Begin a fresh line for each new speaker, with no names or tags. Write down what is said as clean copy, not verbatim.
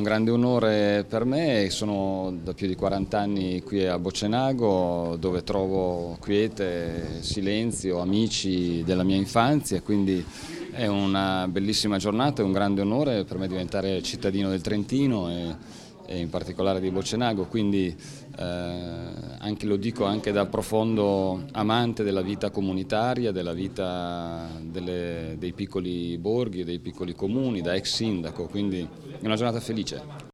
grande onore per me, sono da più di 40 anni qui a Boccenago dove trovo quiete, silenzio, amici della mia infanzia, quindi è una bellissima giornata, è un grande onore per me diventare cittadino del Trentino e in particolare di Boccenago, quindi anche, lo dico anche da profondo amante della vita comunitaria, della vita dei piccoli borghi, dei piccoli comuni, da ex sindaco, quindi è una giornata felice.